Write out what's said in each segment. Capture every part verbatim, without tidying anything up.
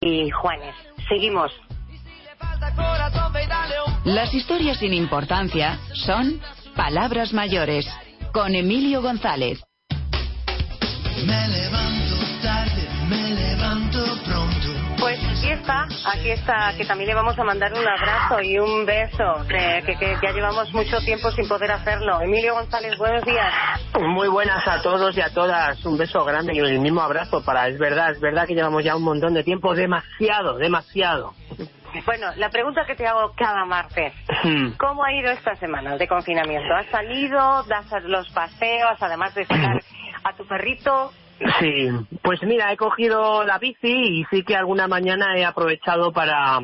y Juanes. Seguimos. Las historias sin importancia son palabras mayores, con Emilio González. Me levanto tarde, me levanto pronto. Pues aquí está, aquí está, que también le vamos a mandar un abrazo y un beso, que, que, que ya llevamos mucho tiempo sin poder hacerlo. Emilio González, buenos días. Muy buenas a todos y a todas, un beso grande y el mismo abrazo para, es verdad, es verdad que llevamos ya un montón de tiempo, demasiado, demasiado. Bueno, la pregunta que te hago cada martes, ¿cómo ha ido esta semana de confinamiento? ¿Has salido, das los paseos, además de sacar a tu perrito? Sí, pues mira, he cogido la bici y sí que alguna mañana he aprovechado para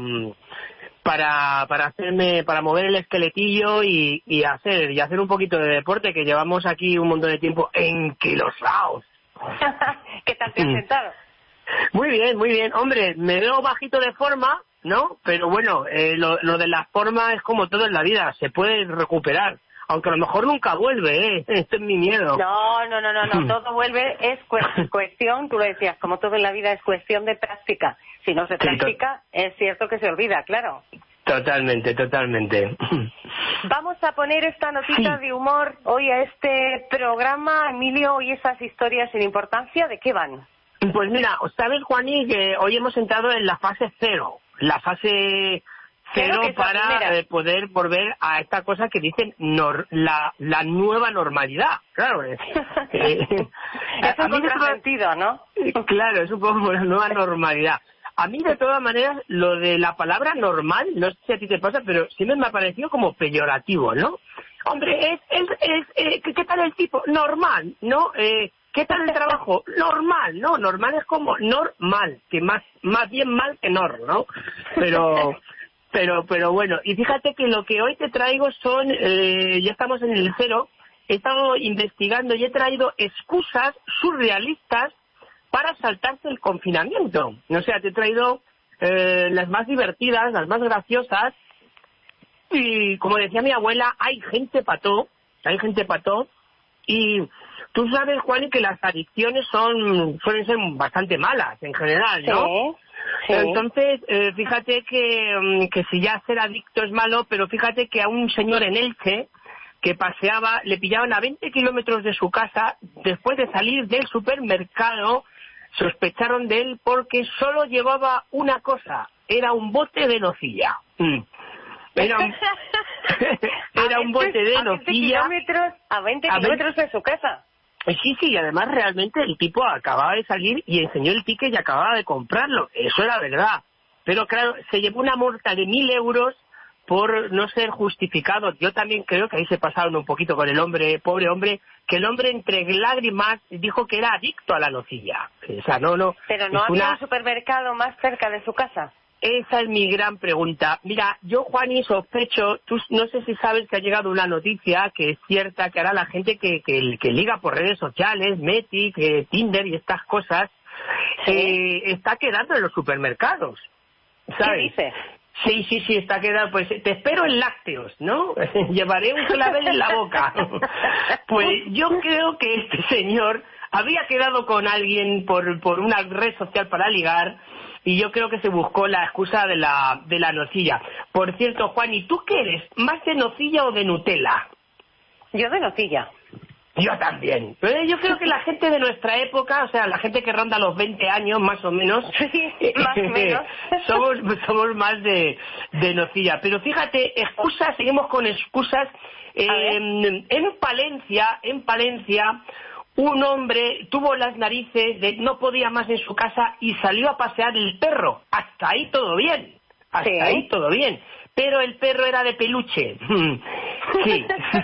para para hacerme, para mover el esqueletillo y, y hacer y hacer un poquito de deporte, que llevamos aquí un montón de tiempo enquilosados. ¿Qué tal te has sentado? Muy bien, muy bien. Hombre, me veo bajito de forma, ¿no? Pero bueno, eh, lo, lo de la forma es como todo en la vida, se puede recuperar. Aunque a lo mejor nunca vuelve, ¿eh? Esto es mi miedo. No, no, no, no, no. Todo vuelve, es cu- cuestión, tú lo decías, como todo en la vida es cuestión de práctica. Si no se practica, sí, to- es cierto que se olvida, claro. Totalmente, totalmente. Vamos a poner esta notita sí. de humor hoy a este programa, Emilio, y esas historias sin importancia, ¿de qué van? Pues mira, sabes, Juani, que hoy hemos entrado en la fase cero, la fase... Cero para eh, poder volver a esta cosa que dicen nor, la, la nueva normalidad, claro. Eh, eh, es un contrasentido, ¿no? Claro, es un poco la nueva normalidad. A mí, de todas maneras, lo de la palabra normal, no sé si a ti te pasa, pero siempre me ha parecido como peyorativo, ¿no? Hombre, es, es, es eh, ¿qué tal el tipo? Normal, ¿no? Eh, ¿Qué tal el trabajo? Normal, ¿no? Normal es como normal, que más, más bien mal que nor, ¿no? Pero... Pero pero bueno, y fíjate que lo que hoy te traigo son, eh, ya estamos en el cero, he estado investigando y he traído excusas surrealistas para saltarse el confinamiento. O sea, te he traído eh, las más divertidas, las más graciosas, y como decía mi abuela, hay gente pató, hay gente pató, y tú sabes, Juan, que las adicciones son suelen ser bastante malas en general, ¿no? Sí. Sí. Entonces, eh, fíjate que, que si ya ser adicto es malo, pero fíjate que a un señor en Elche que paseaba, le pillaban a veinte kilómetros de su casa, después de salir del supermercado, sospecharon de él porque solo llevaba una cosa, era un bote de nocilla. Mm. Era un, era un bote de a veinte nocilla. Kilómetros, a veinte kilómetros de su casa. Sí, sí, y además realmente el tipo acababa de salir y enseñó el ticket y acababa de comprarlo. Eso era verdad. Pero claro, se llevó una multa de mil euros por no ser justificado. Yo también creo que ahí se pasaron un poquito con el hombre, pobre hombre, que el hombre entre lágrimas dijo que era adicto a la nocilla. O sea, no, no. Pero no había una... un supermercado más cerca de su casa. Esa es mi gran pregunta. Mira, yo, Juani, sospecho, tú no sé si sabes que ha llegado una noticia que es cierta, que ahora la gente que, que, que liga por redes sociales, Metic, eh, Tinder y estas cosas, ¿sí? eh, está quedando en los supermercados, ¿sabes? ¿Qué dices? Sí, sí, sí, está quedando, pues te espero en lácteos, ¿no? Llevaré un clavel en la boca. Pues yo creo que este señor había quedado con alguien por, por una red social para ligar, y yo creo que se buscó la excusa de la de la nocilla. Por cierto, Juan, ¿y tú qué eres? ¿Más de nocilla o de Nutella? Yo de nocilla. Yo también. Pero yo creo que la gente de nuestra época, o sea, la gente que ronda los veinte años, más o menos, sí, más o menos. somos, somos más de, de nocilla. Pero fíjate, excusas, seguimos con excusas. Eh, en Palencia, en Palencia... un hombre tuvo las narices de no podía más en su casa y salió a pasear el perro. Hasta ahí todo bien. Hasta ¿sí? ahí todo bien. Pero el perro era de peluche. Sí.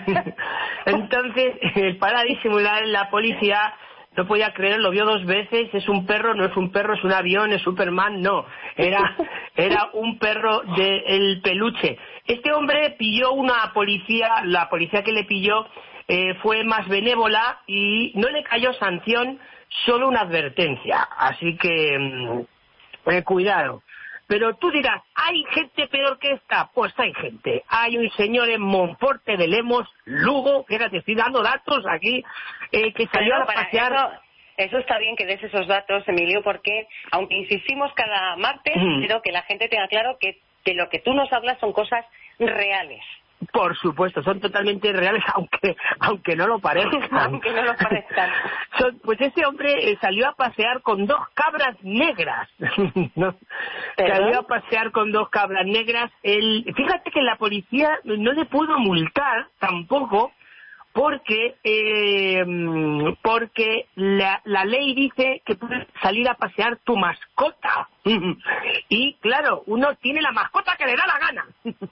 Entonces, para disimular, la policía no podía creer, lo vio dos veces. Es un perro, no es un perro, es un avión, es Superman. No, era, era un perro del peluche. Este hombre pilló una policía, la policía que le pilló, Eh, fue más benévola y no le cayó sanción, solo una advertencia. Así que eh, cuidado. Pero tú dirás, ¿hay gente peor que esta? Pues hay gente. Hay un señor en Monforte de Lemos, Lugo, fíjate, estoy dando datos aquí, eh, que salió Pero a pasear... Eso, Eso está bien que des esos datos, Emilio, porque aunque insistimos cada martes, mm. quiero que la gente tenga claro que de lo que tú nos hablas son cosas reales. Por supuesto, son totalmente reales, aunque aunque no lo parezcan. aunque no lo parezcan. Son, pues ese hombre eh, salió a pasear con dos cabras negras. ¿No? Salió a pasear con dos cabras negras. El, fíjate que la policía no le pudo multar tampoco, porque eh, porque la, la ley dice que puedes salir a pasear tu mascota. Y claro, uno tiene la mascota que le da la gana.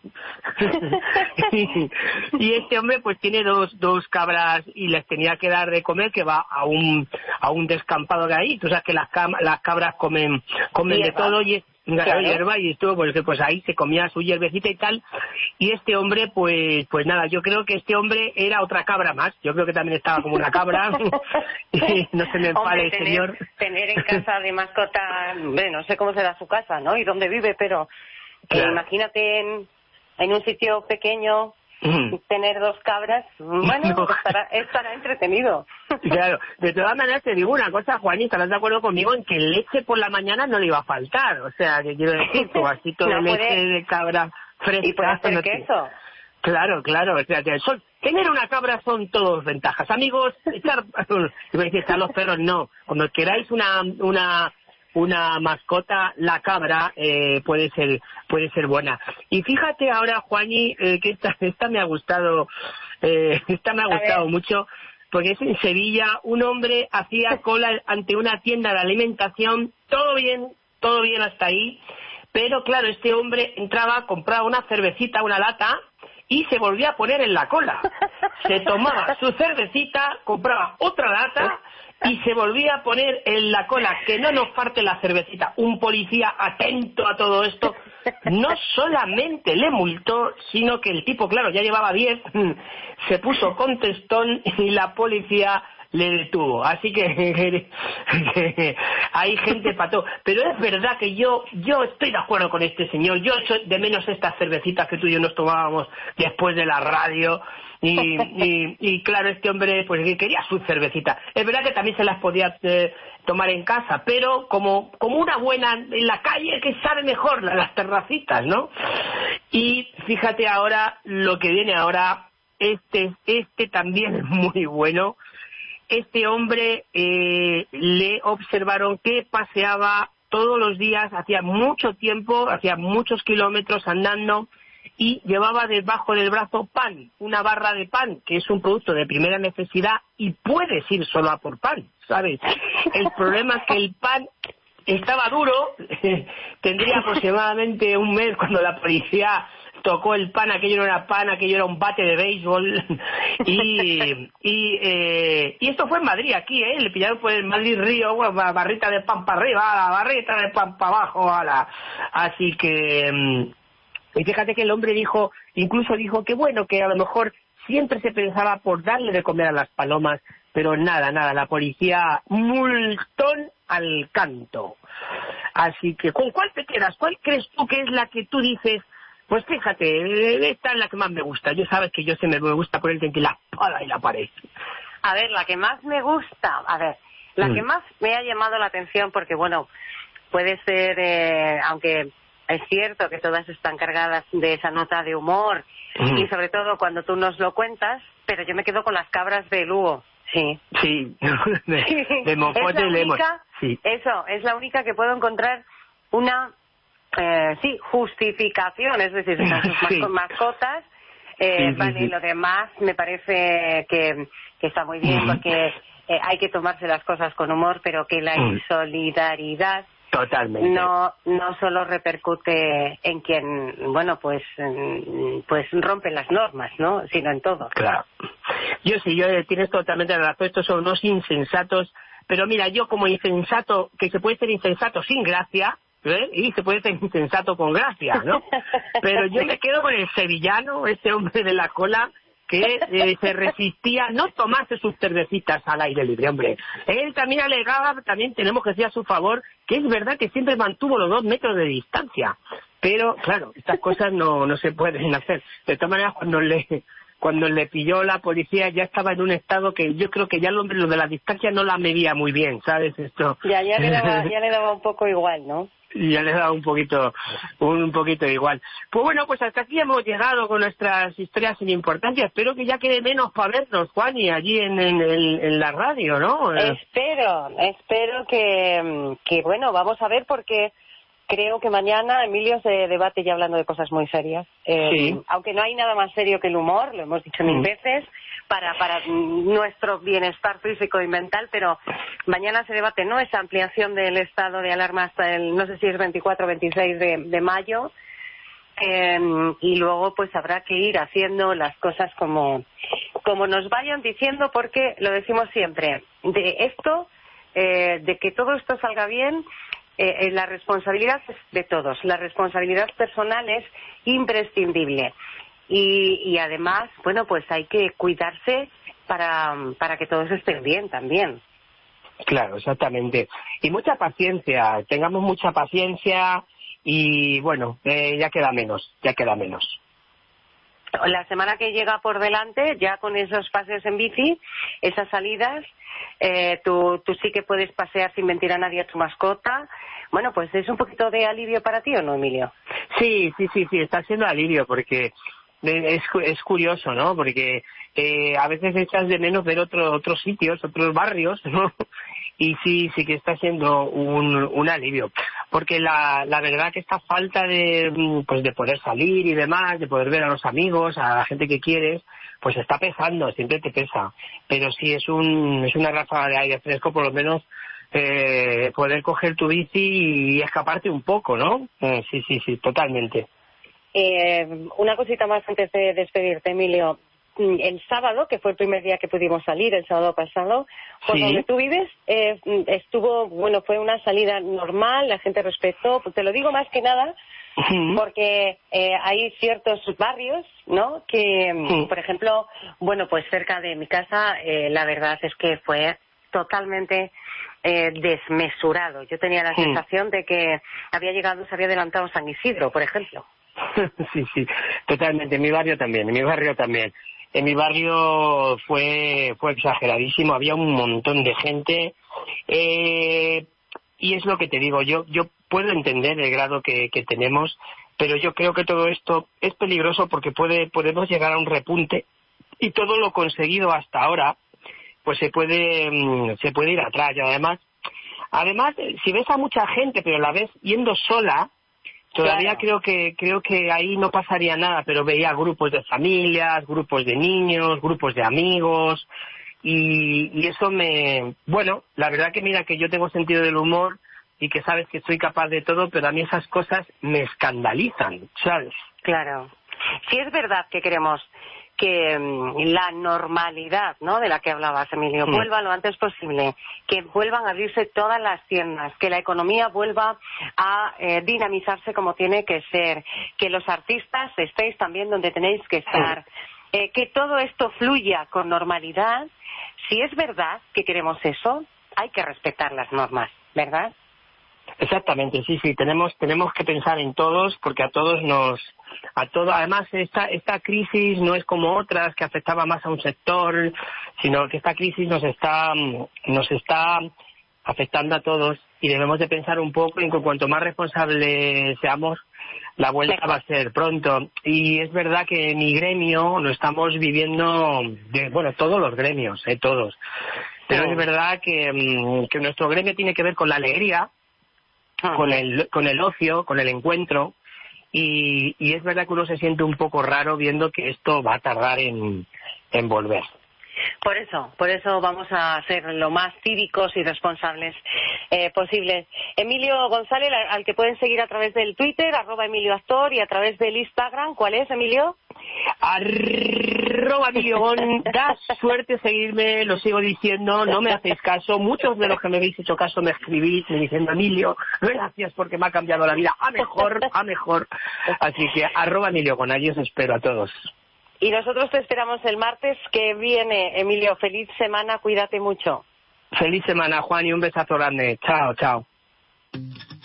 Y este hombre pues tiene dos dos cabras y les tenía que dar de comer, que va a un a un descampado de ahí. Tú sabes que las cam- las cabras comen comen de todo y es claro. hierba, y estuvo pues, pues ahí se comía su hierbecita y tal. Y este hombre pues pues nada, yo creo que este hombre era otra cabra más. Yo creo que también estaba como una cabra. Y no se me enfade el señor. Tener en casa de mascota, bueno, no sé cómo será su casa, ¿no? Y dónde vive, pero claro. eh, imagínate en, en un sitio pequeño mm. tener dos cabras, bueno, no. estará, estará entretenido. Claro, de todas maneras te digo una cosa, Juan, y estarás de acuerdo conmigo en que leche por la mañana no le iba a faltar, o sea, que quiero decir, tu vasito no de leche puede... de cabra fresca. ¿Y puede hacer no queso? Claro, claro, o sea, que son, tener una cabra son todos ventajas. Amigos, echar, iba a decir, echar los perros, no. Cuando queráis una una una mascota, la cabra eh, puede ser puede ser buena. Y fíjate ahora, Juani, eh, que esta, esta me ha gustado, eh, esta me ha gustado mucho, porque es en Sevilla. Un hombre hacía cola ante una tienda de alimentación, todo bien, todo bien hasta ahí, pero claro, este hombre entraba, compraba una cervecita, una lata, y se volvía a poner en la cola. Se tomaba su cervecita, compraba otra lata y se volvía a poner en la cola. Que no nos parte la cervecita. Un policía atento a todo esto no solamente le multó, sino que el tipo, claro, ya llevaba diez, se puso contestón y la policía le detuvo. Así que, que hay gente para todo. Pero es verdad que yo yo estoy de acuerdo con este señor. Yo echo de menos estas cervecitas que tú y yo nos tomábamos después de la radio. Y, y, y claro, este hombre pues quería su cervecita. Es verdad que también se las podía eh, tomar en casa, pero como como una buena en la calle, que sabe mejor las terracitas, ¿no? Y fíjate ahora lo que viene ahora. Este este también es muy bueno. Este hombre eh, le observaron que paseaba todos los días, hacía mucho tiempo, hacía muchos kilómetros andando, y llevaba debajo del brazo pan, una barra de pan, que es un producto de primera necesidad y puedes ir solo a por pan, ¿sabes? El problema es que el pan estaba duro, tendría aproximadamente un mes cuando la policía tocó el pan. Aquello no era pan, aquello era un bate de béisbol. y y eh, y esto fue en Madrid, aquí, ¿eh? Le pillaron por el Madrid Río, bueno, barrita de pan para arriba, la barrita de pan para abajo, a la... Así que... Y fíjate que el hombre dijo, incluso dijo que bueno, que a lo mejor siempre se pensaba por darle de comer a las palomas, pero nada, nada, la policía multón al canto. Así que, ¿con cuál te quedas? ¿Cuál crees tú que es la que tú dices? Pues fíjate, esta es la que más me gusta. Yo sabes que yo se me gusta poner entre la espada y la pared. A ver, la que más me gusta, a ver, la mm. que más me ha llamado la atención, porque bueno, puede ser, eh, aunque es cierto que todas están cargadas de esa nota de humor, mm. y sobre todo cuando tú nos lo cuentas, pero yo me quedo con las cabras de Lugo. Sí. Sí, de, de Mofote y Lemos. Sí. Eso, es la única que puedo encontrar una... Eh, sí, justificación, es decir, sus sí. mascotas, eh, sí, sí, vale, sí. Lo demás me parece que, que está muy bien, porque eh, hay que tomarse las cosas con humor, pero que la insolidaridad totalmente no no solo repercute en quien, bueno, pues pues rompe las normas, ¿no? Sino en todo. Claro. Yo sí, yo tienes totalmente razón, estos son unos insensatos, pero mira, yo como insensato, que se puede ser insensato sin gracia, ¿eh? Y se puede ser insensato con gracia, ¿no? Pero yo me quedo con el sevillano, ese hombre de la cola, que eh, se resistía no tomarse sus cervecitas al aire libre, hombre. Él también alegaba, también tenemos que decir a su favor, que es verdad que siempre mantuvo los dos metros de distancia. Pero, claro, estas cosas no no se pueden hacer. De todas maneras, cuando le cuando le pilló la policía ya estaba en un estado que yo creo que ya lo, lo de la distancia no la medía muy bien, ¿sabes? Esto. Ya, ya le daba, ya le daba un poco igual, ¿no? Ya le daba un poquito, un poquito igual. Pues bueno, pues hasta aquí hemos llegado con nuestras historias sin importancia. Espero que ya quede menos para vernos, Juan, y allí en, en, en, en la radio, ¿no? Espero, espero que, que, bueno, vamos a ver porque creo que mañana Emilio se debate ya hablando de cosas muy serias. Eh, sí. Aunque no hay nada más serio que el humor, lo hemos dicho mil mm. veces, para, para nuestro bienestar físico y mental, pero mañana se debate, ¿no?, esa ampliación del estado de alarma hasta el, no sé si es veinticuatro o veintiséis de, de mayo, eh, y luego pues habrá que ir haciendo las cosas como, como nos vayan diciendo, porque lo decimos siempre, de esto, eh, de que todo esto salga bien, Eh, la responsabilidad es de todos, la responsabilidad personal es imprescindible y, y además, bueno, pues hay que cuidarse para, para que todos estén bien también. Claro, exactamente. Y mucha paciencia, tengamos mucha paciencia y bueno, eh, ya queda menos, ya queda menos. La semana que llega por delante, ya con esos paseos en bici, esas salidas, eh, tú, tú sí que puedes pasear sin mentir a nadie a tu mascota. Bueno, pues es un poquito de alivio para ti, ¿o no, Emilio? Sí, sí, sí, sí, está siendo alivio porque es, es curioso, ¿no? Porque eh, a veces echas de menos ver otro, otros sitios, otros barrios, ¿no? Y sí, sí que está siendo un, un alivio. Porque la, la verdad que esta falta de, pues de poder salir y demás, de poder ver a los amigos, a la gente que quieres, pues está pesando, siempre te pesa. Pero sí es un, es una ráfaga de aire fresco, por lo menos, eh, poder coger tu bici y escaparte un poco, ¿no? Eh, sí, sí, sí, totalmente. Eh, una cosita más antes de despedirte, Emilio. El sábado, que fue el primer día que pudimos salir, el sábado pasado, por sí. donde tú vives, eh, estuvo, bueno, fue una salida normal, la gente respetó, te lo digo más que nada, uh-huh. porque eh, hay ciertos barrios, ¿no?, que, uh-huh. por ejemplo, bueno, pues cerca de mi casa, eh, la verdad es que fue totalmente eh, desmesurado. Yo tenía la uh-huh. sensación de que había llegado, se había adelantado San Isidro, por ejemplo. Sí, sí, totalmente. En mi barrio también, en mi barrio también. En mi barrio fue fue exageradísimo, había un montón de gente eh, y es lo que te digo, yo yo puedo entender el grado que, que tenemos, pero yo creo que todo esto es peligroso porque puede podemos llegar a un repunte y todo lo conseguido hasta ahora pues se puede se puede ir atrás. Y además, además si ves a mucha gente pero la ves yendo sola, todavía claro. creo que creo que ahí no pasaría nada, pero veía grupos de familias, grupos de niños, grupos de amigos y, y eso me... Bueno, la verdad que mira que yo tengo sentido del humor y que sabes que soy capaz de todo, pero a mí esas cosas me escandalizan, ¿sabes? Claro. Sí es verdad que queremos que la normalidad, ¿no?, de la que hablabas, Emilio, sí. vuelva lo antes posible, que vuelvan a abrirse todas las tiendas, que la economía vuelva a eh, dinamizarse como tiene que ser, que los artistas estéis también donde tenéis que estar, sí. eh, que todo esto fluya con normalidad. Si es verdad que queremos eso, hay que respetar las normas, ¿verdad? Exactamente, sí, sí, tenemos tenemos que pensar en todos porque a todos nos a todo además esta esta crisis no es como otras que afectaba más a un sector, sino que esta crisis nos está nos está afectando a todos y debemos de pensar un poco en que cuanto más responsables seamos, la vuelta va a ser pronto. Y es verdad que mi gremio lo estamos viviendo, de, bueno, todos los gremios, eh, todos. Pero es verdad que, que nuestro gremio tiene que ver con la alegría, con el con el ocio, con el encuentro, y, y es verdad que uno se siente un poco raro viendo que esto va a tardar en, en volver. Por eso, por eso vamos a ser lo más cívicos y responsables eh, posibles. Emilio González, al que pueden seguir a través del Twitter, arroba Emilio Actor, y a través del Instagram, ¿cuál es, Emilio? Arroba Emilio Gon, da suerte seguirme, lo sigo diciendo, no me hacéis caso. Muchos de los que me habéis hecho caso me escribís me diciendo, Emilio, gracias porque me ha cambiado la vida, a mejor, a mejor. Así que arroba Emilio Gon, allí os espero a todos. Y nosotros te esperamos el martes que viene. Emilio, feliz semana, cuídate mucho. Feliz semana, Juan, y un besazo grande. Chao, chao.